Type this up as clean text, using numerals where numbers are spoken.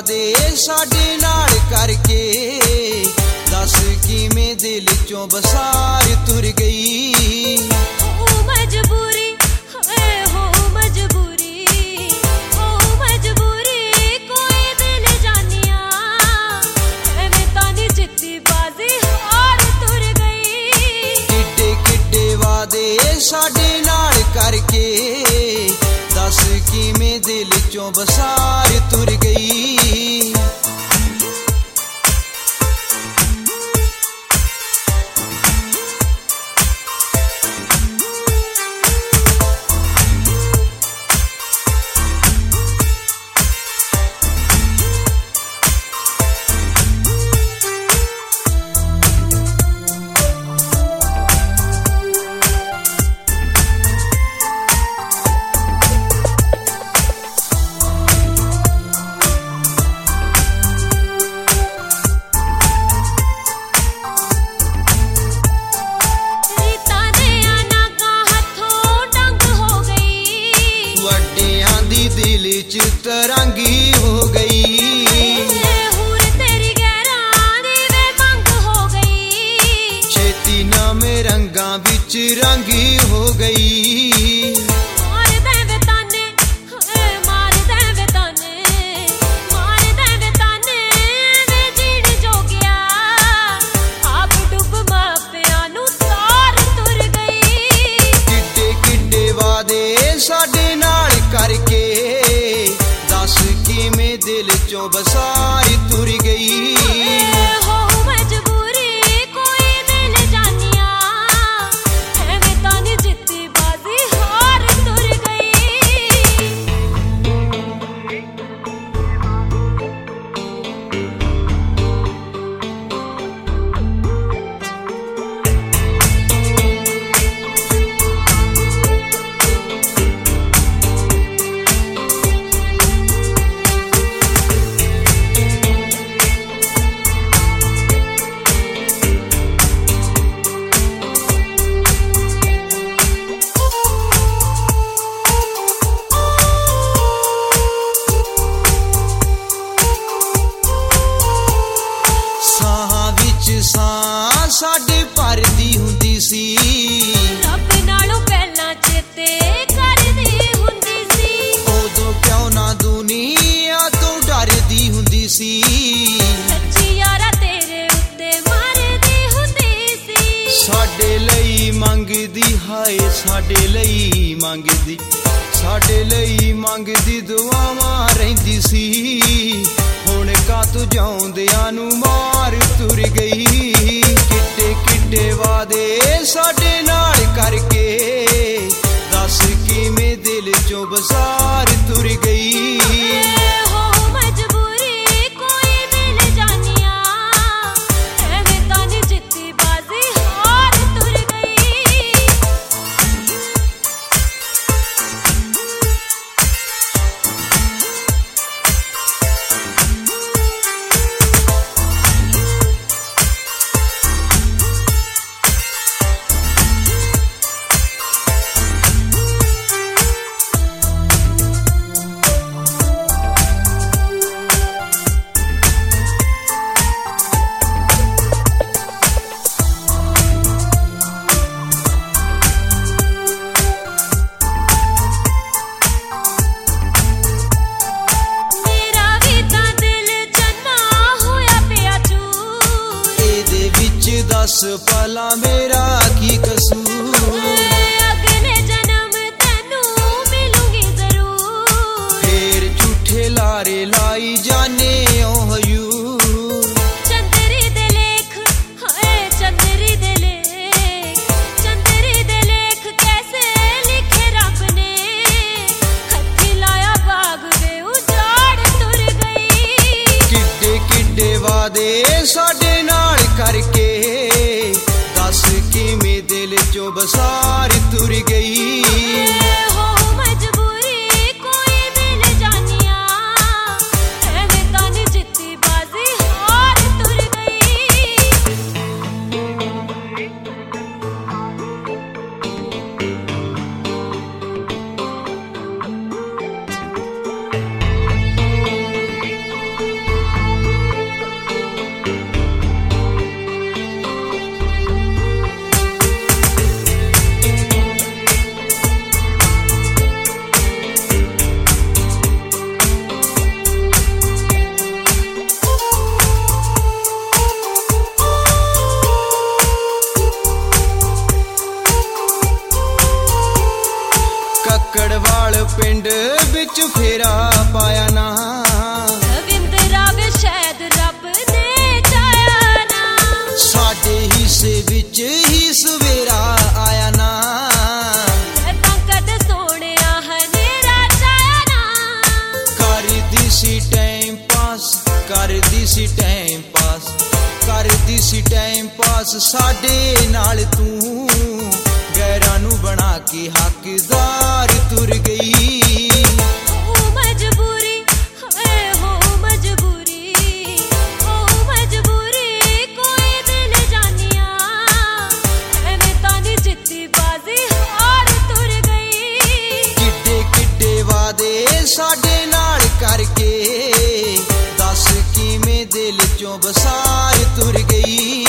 वादे साडे नाल करके दस किवें दिल चों बसार तुर गई। हो मजबूरी हो मजबूरी हो मजबूरी कोई दिल जानिया एवें तां नी जित्ती बाजी हार तुर गई। किड्डे किड्डे वादे साडे नाल करके दस किवें दिल चों बसार तुर गई। दिल च तरंगी हो गई हूर तेरी गैरां दी वे मंग हो गई। छेती नवें रंगां विच रंगी हो गई। मार दे वे ताने मार दे वे ताने मार दे वे ताने वे जीण जो गया आप डुब मापियां नू तार तुर गई। किड्डे किड्डे वादे साडे नाल करके दस किवें दिल चों बसार तुर गई। हो मजबूरी कोई दिल जानिया एवें तां नी जित्ती बाजी हार तुर गई। साडे भरदी हुंदी सी रब नालों पहला चेते करदी हुंदी सी। उदों क्यों ना दुनिया तो डरदी हुंदी सी। सच्ची यारा तेरे उत्ते मरदी हुंदी सी। साडे लई मंगदी हाय साडे लई मंगदी साडे लई मंगदी दुआवां रहिंदी सी। हुण कातों जाउंदियां नू मार तुर गई। किड्डे किड्डे वादे साडे नाल करके दस किवें दिल चों बसार तुर गई। हो मजबूरी कोई दिल जानिया एवें तां नी जित्ती बाजी हार तुर गई। दस पला मेरा की कसूर अगले जन्म तेनू मिलूंगी जरूर। फिर झूठे लारे लाई जाने ओ हयूर। चंदरी दे लेख हाय चंदरी दे लेख चंदरी दे लेख कैसे लिखे रब ने हत्थी लाया बाग वे उजाड़ तुर गई। किड्डे किड्डे वादे साडे नाल करके दस किवें दिल चों बसार तुर गई। हो मजबूरी कोई दिल जानिया एवें तां नी जित्ती बाजी हार तुर गई। ਵਿੱਚ ਫੇਰਾ ਪਾਇਆ ਨਾ। ਦਵਿੰਦਰਾ ਵੇ ਸ਼ਾਇਦ ਰੱਬ ਨੇ ਚਾਹਿਆ ਨਾ, ਸਾਡੇ ਹਿੱਸੇ ਵਿੱਚ ਹੀ ਸਵੇਰਾ ਆਇਆ ਨਾ। ਤਾਂ ਕਦੇ ਸੋਹਣਿਆ ਹਨੇਰਾ ਚਾਹਿਆ ਨਾ। ਕਰਦੀ ਸੀ ਟਾਈਮ ਪਾਸ, ਕਰਦੀ ਸੀ ਟਾਈਮ ਪਾਸ, ਕਰਦੀ ਸੀ ਟਾਈਮ ਪਾਸ ਸਾਡੇ ਨਾਲ ਤੂੰ। ਗੈਰਾਂ ਨੂੰ ਬਣਾ ਕੇ ਹੱਕਦਾਰ ਤੁਰ ਗਈ। ਹੋ ਮਜਬੂਰੀ ਹੈ, ਹੋ ਮਜਬੂਰੀ, ਹੋ ਮਜਬੂਰੀ ਕੋਈ ਦਿਲ ਜਾਨੀਆਂ। ਐਵੇਂ ਤਾਂ ਨੀ ਜਿੱਤੀ ਬਾਜ਼ੀ ਹਾਰ ਤੁਰ ਗਈ। ਕਿੱਡੇ ਕਿੱਡੇ ਵਾਦੇ ਸਾਡੇ ਨਾਲ ਕਰਕੇ, ਦੱਸ ਕਿਵੇਂ ਦਿਲ ਚੋਂ ਬਸਾਰ ਤੁਰ ਗਈ।